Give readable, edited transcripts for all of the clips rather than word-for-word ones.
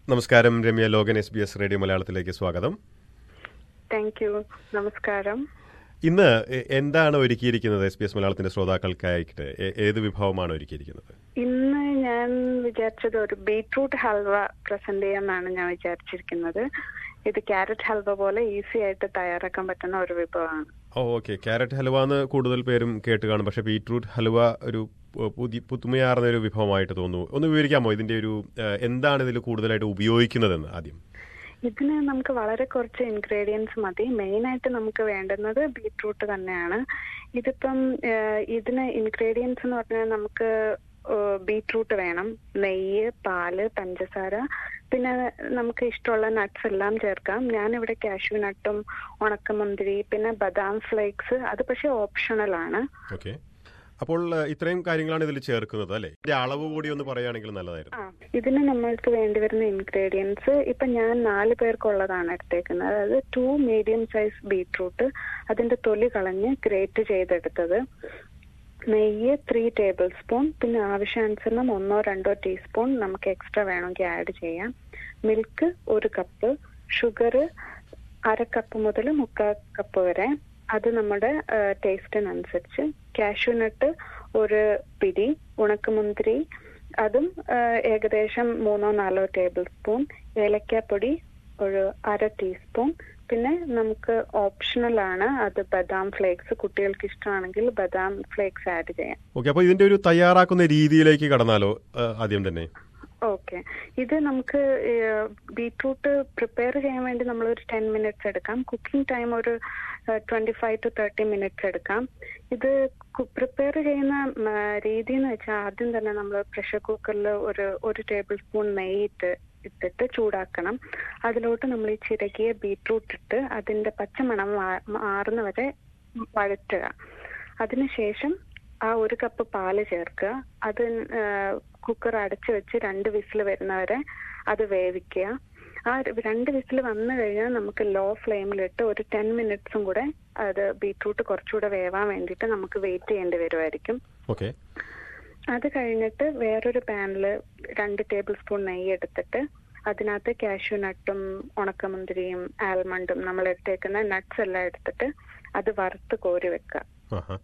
നമസ്കാരം Ramya ലോകൻ, SBS radio മലയാളത്തിലേക്ക് സ്വാഗതം. Thank you. നമസ്കാരം. ഇന്ന് എന്താണ് ഒരുക്കിയിരിക്കുന്നത് SBS മലയാളത്തിന്റെ ശ്രോതാക്കൾക്കായിട്ട്? ഏത് വിഭവമാണ് ഒരുക്കിയിരിക്കുന്നത്? ഇന്ന് ഞാൻ വിചാരിച്ചത് ഒരു ബീട്രൂട്ട് ഹൽവ പ്രസന്റ് ചെയ്യാമെന്നാണ് ഞാൻ വിചാരിച്ചിരിക്കുന്നത്. ഇത് ക്യാരറ്റ് ഹൽവ പോലെ ഈസി ആയിട്ട് തയ്യാറാക്കാൻ പറ്റുന്ന ഒരു വിഭവമാണ്. ഓക്കെ, ക്യാരറ്റ് ഹൽവ എന്ന് കൂടുതൽ പേരും കേട്ട് കാണും, പക്ഷെ ബീട്രൂട്ട് ഹൽവ ഒരു പുതുമയാർന്ന ഒരു വിഭവമായിട്ട് തോന്നുന്നു. ഒന്ന് വിവരിക്കാമോ ഇതിന്റെ ഒരു എന്താണ് ഇതിൽ കൂടുതലായിട്ട് ഉപയോഗിക്കുന്നതെന്ന്? ആദ്യം ഇതിന് നമുക്ക് വളരെ കുറച്ച് ഇൻഗ്രീഡിയൻസ് മതി. മെയിനായിട്ട് നമുക്ക് വേണ്ടുന്നത് ബീട്രൂട്ട് തന്നെയാണ്. ഇതിപ്പം ഇതിന് ഇൻഗ്രീഡിയൻസ് എന്ന് പറഞ്ഞാൽ നമുക്ക് ബീട്രൂട്ട് വേണം, നെയ്യ്, പാല്, പഞ്ചസാര, പിന്നെ നമുക്ക് ഇഷ്ടമുള്ള നട്ട്സ് എല്ലാം ചേർക്കാം. ഞാനിവിടെ കാഷ്യൂ നട്ടും ഉണക്കമുന്തിരി പിന്നെ ബദാം ഫ്ലേക്സ്, അത് പക്ഷെ ഓപ്ഷണൽ ആണ്. ഓക്കെ, അപ്പോൾ ഇത്രയും കാര്യങ്ങളാണ് ഇതിൽ ചേർക്കുന്നത് അല്ലേ? അളവ് കൂടി ഒന്ന് പറയുകയാണെങ്കിൽ നല്ലതായിരുന്നു. ഇതിന് നമ്മൾക്ക് വേണ്ടി വരുന്ന ഇൻഗ്രീഡിയൻസ് ഇപ്പൊ ഞാൻ 4 പേർക്കുള്ളതാണ് എടുത്തേക്കുന്നത്. അതായത് 2 മീഡിയം സൈസ് ബീട്രൂട്ട്, അതിന്റെ തൊലി കളഞ്ഞ് ഗ്രേറ്റ് ചെയ്തെടുത്തത്, നെയ്യ് 3 ടേബിൾ സ്പൂൺ, പിന്നെ ആവശ്യാനുസരണം 1-2 ടീസ്പൂൺ നമുക്ക് എക്സ്ട്രാ വേണമെങ്കിൽ ആഡ് ചെയ്യാം, മിൽക്ക് 1 കപ്പ്, ഷുഗർ 1/2 കപ്പ് മുതൽ 3/4 കപ്പ് വരെ, അത് നമ്മുടെ ടേസ്റ്റിനനുസരിച്ച്, കാഷ്യൂ നട്ട് 1 പിടി, ഉണക്കമുന്തിരി അതും ഏകദേശം 3-4 ടേബിൾ സ്പൂൺ, ഏലക്കാപ്പൊടി 1/2 ടീസ്പൂൺ, പിന്നെ നമുക്ക് ഓപ്ഷണൽ ആണ് അത് ബദാം ഫ്ലേക്സ്. കുട്ടികൾക്ക് ഇഷ്ടമാണെങ്കിൽ ബദാം ഫ്ലേക്സ് ആഡ് ചെയ്യാം. ഓക്കെ, അപ്പോൾ ഇതിന്റെ ഒരു തയ്യാറാക്കുന്ന രീതിയിലേക്ക് കടന്നാലോ ആദ്യം തന്നെ? ഓക്കെ, ഇത് നമുക്ക് ബീട്രൂട്ട് പ്രിപ്പയർ ചെയ്യാൻ വേണ്ടി നമ്മളൊരു 10 മിനിറ്റ്സ് എടുക്കാം. കുക്കിംഗ് ടൈം ഒരു 25-30 മിനിറ്റ്സ് എടുക്കാം. ഇത് പ്രിപ്പയർ ചെയ്യുന്ന രീതി എന്ന് വെച്ചാൽ ആദ്യം തന്നെ നമ്മൾ പ്രഷർ കുക്കറിൽ ഒരു ടേബിൾ സ്പൂൺ നെയ്യ് ഇട്ടിട്ട് ചൂടാക്കണം. അതിലോട്ട് നമ്മൾ ഈ ചിരകിയ ബീട്രൂട്ട് ഇട്ട് അതിന്റെ പച്ചമണം മാറുന്നവരെ വഴറ്റുക. അതിനുശേഷം ആ 1 കപ്പ് പാല് ചേർക്കുക. അത് കുക്കർ അടച്ചു വെച്ച് 2 വിസിൽ വരുന്നവരെ അത് വേവിക്കുക. ആ 2 വിസിൽ വന്നു കഴിഞ്ഞാൽ നമുക്ക് ലോ ഫ്ലെയിമിലിട്ട് ഒരു 10 മിനിറ്റ്സും കൂടെ അത് ബീട്രൂട്ട് കുറച്ചുകൂടെ വേവാൻ വേണ്ടിയിട്ട് നമുക്ക് വെയിറ്റ് ചെയ്യേണ്ടി വരുമായിരിക്കും. ഓക്കെ, അത് കഴിഞ്ഞിട്ട് വേറൊരു പാനിൽ 2 ടേബിൾ സ്പൂൺ നെയ്യ് എടുത്തിട്ട് അതിനകത്ത് കാഷ്യൂ നട്ടും ഉണക്കമുന്തിരിയും ആൽമണ്ടും നമ്മൾ എടുത്തേക്കുന്ന നട്ട്സ് എല്ലാം എടുത്തിട്ട് അത് വറുത്ത് കോരി വെക്കുക.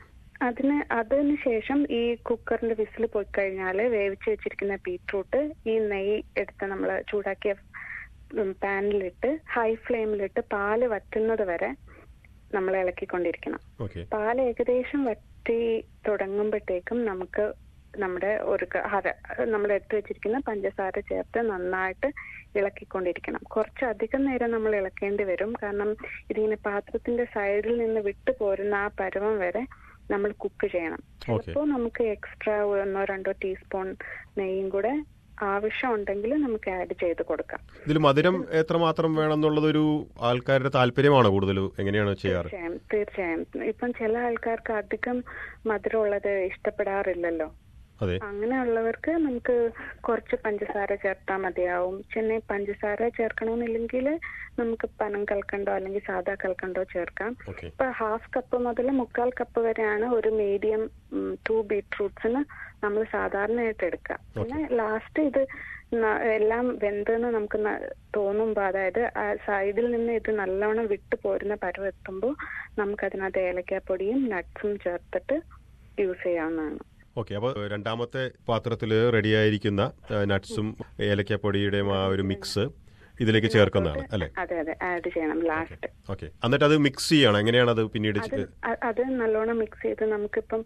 അതിന് ശേഷം ഈ കുക്കറിന്റെ വിസിൽ പോയി കഴിഞ്ഞാൽ വേവിച്ച് വെച്ചിരിക്കുന്ന ബീട്രൂട്ട് ഈ നെയ്യ് എടുത്ത് നമ്മൾ ചൂടാക്കിയ പാനിലിട്ട് ഹൈ ഫ്ലെയിമിലിട്ട് പാല് വറ്റുന്നത് വരെ നമ്മൾ ഇളക്കിക്കൊണ്ടിരിക്കണം. പാല് ഏകദേശം വറ്റി തുടങ്ങുമ്പോഴത്തേക്കും നമുക്ക് നമ്മുടെ നമ്മൾ എടുത്തു വെച്ചിരിക്കുന്ന പഞ്ചസാര ചേർത്ത് നന്നായിട്ട് ഇളക്കിക്കൊണ്ടിരിക്കണം. കുറച്ചധികം നേരം നമ്മൾ ഇളക്കേണ്ടി വരും, കാരണം ഇതിങ്ങനെ പാത്രത്തിന്റെ സൈഡിൽ നിന്ന് വിട്ടു പോരുന്ന ആ പരുവം വരെ നമ്മൾ കുക്ക് ചെയ്യണം. ചിലപ്പോൾ നമുക്ക് എക്സ്ട്രാ 1-2 ടീസ്പൂൺ നെയ്യും കൂടെ ആവശ്യമുണ്ടെങ്കിൽ നമുക്ക് ആഡ് ചെയ്ത് കൊടുക്കാം. ഇതിൽ മധുരം എത്രമാത്രം വേണം എന്നുള്ളതൊരു ആൾക്കാരുടെ താല്പര്യമാണോ കൂടുതൽ? എങ്ങനെയാണ് ചെയ്യാറ്? തീർച്ചയായും. ഇപ്പം ചില ആൾക്കാർക്ക് അധികം മധുരമുള്ളത് ഇഷ്ടപ്പെടാറില്ലല്ലോ. അങ്ങനെയുള്ളവർക്ക് നമുക്ക് കുറച്ച് പഞ്ചസാര ചേർത്താൽ മതിയാവും. ചെന്നൈ പഞ്ചസാര ചേർക്കണമെന്നില്ലെങ്കിൽ നമുക്ക് പനം കൽക്കണ്ടോ അല്ലെങ്കിൽ സാദാ കൽക്കണ്ടോ ചേർക്കാം. ഇപ്പൊ 1/2 കപ്പ് മുതൽ 3/4 കപ്പ് വരെയാണ് ഒരു മീഡിയം 2 ബീട്രൂട്ട്സിന് നമ്മൾ സാധാരണയായിട്ട് എടുക്കുക. പിന്നെ ലാസ്റ്റ് ഇത് എല്ലാം വെന്തെന്ന് നമുക്ക് തോന്നുമ്പോൾ, അതായത് സൈഡിൽ നിന്ന് ഇത് നല്ലോണം വിട്ടു പോരുന്ന പരുവം എത്തുമ്പോൾ നമുക്കതിനകത്ത് ഏലക്കാപ്പൊടിയും നട്ട്സും ചേർത്തിട്ട് യൂസ് ചെയ്യാവുന്നതാണ്. ഓക്കെ, അപ്പോൾ രണ്ടാമത്തെ പാത്രത്തിൽ റെഡിയായിരിക്കുന്ന നട്ട്സും ഏലക്കാപ്പൊടിയുടെയും ആ ഒരു മിക്സ് ഇതിലേക്ക് ചേർക്കുന്നതാണ് അല്ലേ? അതെ, ആഡ് ചെയ്യണം ലാസ്റ്റ്. ഓക്കെ, എന്നിട്ട് അത് മിക്സ് ചെയ്യണം. എങ്ങനെയാണ് അത് പിന്നീട്? അത് നല്ലോണം മിക്സ് ചെയ്ത് നമുക്കിപ്പം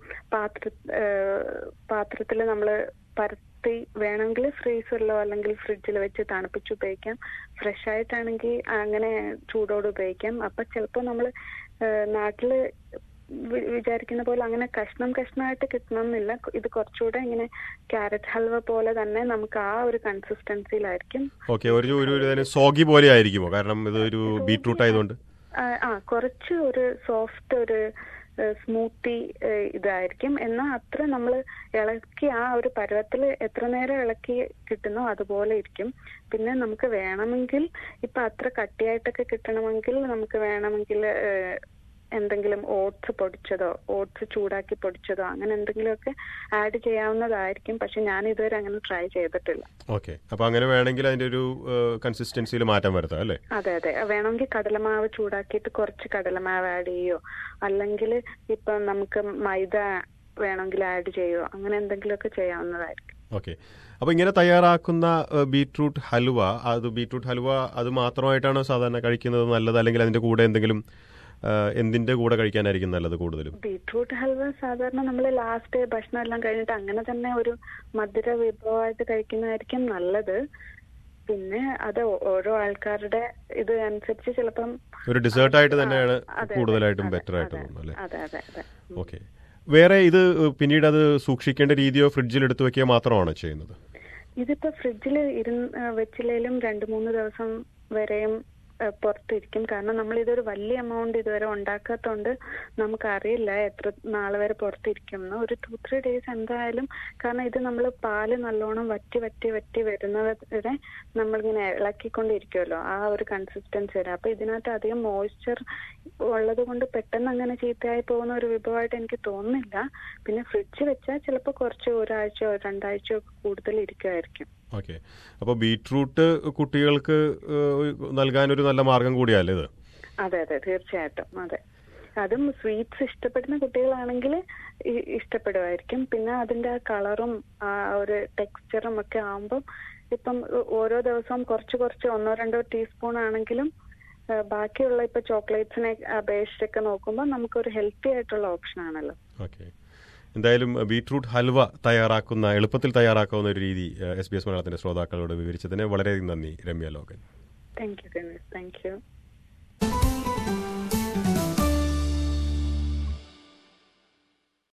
പാത്രത്തിൽ നമ്മൾ പരത്തി വേണമെങ്കിൽ ഫ്രീസറിലോ അല്ലെങ്കിൽ ഫ്രിഡ്ജിൽ വെച്ച് തണുപ്പിച്ച് ഉപയോഗിക്കാം. ഫ്രഷ് ആയിട്ടാണെങ്കിൽ അങ്ങനെ ചൂടോടെ ഉപയോഗിക്കാം. അപ്പൊ ചിലപ്പോൾ നമ്മൾ നാട്ടില് വിചാരിക്കുന്ന പോലെ അങ്ങനെ കഷ്ണമായിട്ട് കിട്ടണമെന്നില്ല. ഇത് കുറച്ചുകൂടെ ഇങ്ങനെ ക്യാരറ്റ് ഹൽവ പോലെ തന്നെ നമുക്ക് ആ ഒരു കൺസിസ്റ്റൻസിയിലായിരിക്കും. സോഗി പോലെ ആയിരിക്കുമോ? കാരണം ഇത് ഒരു ബീട്രൂട്ട് ആയതുകൊണ്ട് കുറച്ച് ഒരു സോഫ്റ്റ് ഒരു സ്മൂത്തി ഇതായിരിക്കും. എന്നാൽ അത്ര നമ്മൾ ഇളക്കി ആ ഒരു പരുവത്തിൽ എത്ര നേരം ഇളക്കി കിട്ടുന്നോ അതുപോലെ ഇരിക്കും. പിന്നെ നമുക്ക് വേണമെങ്കിൽ ഇപ്പൊ അത്ര കട്ടിയായിട്ടൊക്കെ കിട്ടണമെങ്കിൽ നമുക്ക് വേണമെങ്കിൽ എന്തെങ്കിലും ഓട്സ് ചൂടാക്കി പൊടിച്ചതോ അങ്ങനെ എന്തെങ്കിലുമൊക്കെ ആഡ് ചെയ്യാവുന്നതായിരിക്കും. പക്ഷെ ഞാൻ ഇതുവരെ അങ്ങനെ ട്രൈ ചെയ്തിട്ടില്ല. ഓക്കെ, അപ്പൊ അങ്ങനെ വേണമെങ്കിൽ അതിന്റെ ഒരു കൺസിസ്റ്റൻസിയിൽ മാറ്റം വരുത്താം അല്ലേ? അതെ അതെ, വേണമെങ്കിൽ കടലമാവ് ചൂടാക്കിയിട്ട് കുറച്ച് കടലമാവ് ആഡ് ചെയ്യോ, അല്ലെങ്കിൽ ഇപ്പൊ നമുക്ക് മൈദ വേണമെങ്കിൽ ആഡ് ചെയ്യോ, അങ്ങനെ എന്തെങ്കിലുമൊക്കെ ചെയ്യാവുന്നതായിരിക്കും. ഓക്കെ, അപ്പോൾ ഇങ്ങനെ തയ്യാറാക്കുന്ന ബീട്രൂട്ട് ഹൽവ അത് മാത്രമായിട്ടാണോ സാധാരണ കഴിക്കുന്നത് നല്ലത്, അല്ലെങ്കിൽ അതിന്റെ കൂടെ എന്തെങ്കിലും എന്തിന്റെ കൂടെ കഴിക്കാനായിരിക്കും നല്ലത് കൂടുതലും? ബീട്രൂട്ട് ഹൽവ സാധാരണ നമ്മൾ ലാസ്റ്റ് ഭക്ഷണം എല്ലാം കഴിഞ്ഞിട്ട് അങ്ങനെ തന്നെ ഒരു മധുര വിഭവമായിട്ട് കഴിക്കുന്നതായിരിക്കും നല്ലത്. പിന്നെ അത് ഓരോ ആൾക്കാരുടെ ഇത് അനുസരിച്ച് ചിലപ്പം ഒരു ഡിസേർട്ടായിട്ട് തന്നെയാണ് കൂടുതലായിട്ടും ബെറ്റർ ആയിട്ട് തോന്നുന്നു അല്ലേ? അതെ അതെ അതെ. ഓക്കെ, വേറെ ഇത് പിന്നീട് അത് സൂക്ഷിക്കേണ്ട രീതിയോ ഫ്രിഡ്ജിൽ എടുത്തു വെക്കുക മാത്രമാണോ ചെയ്യുന്നത്? ഇതിപ്പോ ഫ്രിഡ്ജിൽ വെച്ചില്ലേലും 2-3 ദിവസം വരെയും പുറത്തിരിക്കും. കാരണം നമ്മൾ ഇതൊരു വലിയ എമൗണ്ട് ഇതുവരെ ഉണ്ടാക്കാത്തോണ്ട് നമുക്കറിയില്ല എത്ര നാൾ വരെ പുറത്തിരിക്കും എന്ന്. ഒരു 2-3 ഡേയ്സ് എന്തായാലും. കാരണം ഇത് നമ്മൾ പാല് നല്ലോണം വറ്റി വരുന്നവരെ നമ്മളിങ്ങനെ ഇളക്കിക്കൊണ്ടിരിക്കുമല്ലോ, ആ ഒരു കൺസിസ്റ്റൻസി വരെ. അപ്പൊ ഇതിനകത്ത് അധികം മോയ്സ്ചർ ഉള്ളത് കൊണ്ട് പെട്ടെന്ന് അങ്ങനെ ചീത്തയായി പോകുന്ന ഒരു വിഭവമായിട്ട് എനിക്ക് തോന്നുന്നില്ല. പിന്നെ ഫ്രിഡ്ജ് വെച്ചാൽ ചിലപ്പോൾ കുറച്ച് 1-2 ആഴ്ചയോ കൂടുതൽ ഇരിക്കുമായിരിക്കും. ഓക്കെ, അപ്പോൾ ബീട്രൂട്ട് കുട്ടികൾക്ക് നൽകാനൊരു നല്ല മാർഗം കൂടിയല്ലേ ഇത്? അതെ അതെ, തീർച്ചയായിട്ടും. അതെ, അതും സ്വീറ്റ്സ് ഇഷ്ടപ്പെടുന്ന കുട്ടികളാണെങ്കിൽ ഇഷ്ടപ്പെടുമായിരിക്കും. പിന്നെ അതിന്റെ ആ കളറും ആ ഒരു ടെക്സ്ചറും ഒക്കെ ആകുമ്പം ഇപ്പം ഓരോ ദിവസവും കുറച്ച് 1-2 ടീസ്പൂൺ ആണെങ്കിലും ബാക്കിയുള്ള ഇപ്പൊ ചോക്ലേറ്റ്സിനെ അപേക്ഷിച്ചൊക്കെ നോക്കുമ്പോൾ നമുക്കൊരു ഹെൽത്തി ആയിട്ടുള്ള ഓപ്ഷൻ ആണല്ലോ. ഓക്കെ, എന്തായാലും ബീട്രൂട്ട് ഹൽവ എളുപ്പത്തിൽ തയ്യാറാക്കാവുന്ന ഒരു രീതി SBS മലയാളത്തിന്റെ ശ്രോതാക്കളോട് വിവരിച്ചതിന് വളരെയധികം നന്ദി രമ്യ ലോകൻ. Thank you.